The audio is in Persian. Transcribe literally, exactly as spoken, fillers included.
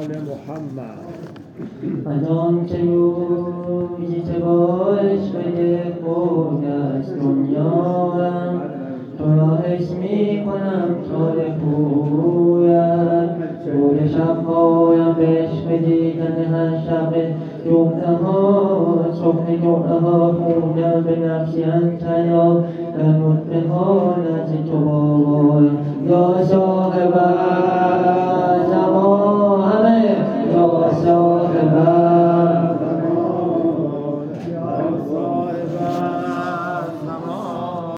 آل محمد. از آن که روزی که با عشق یک بود از دنیایم، تو را حس می کنم تا بگویم. روی شبهایم به عشق دیدن هر شب جمعه ها، صبح جمعه ها خوندم به نفسی انتیا در نطفه ها نزد تو بابا یا صاحب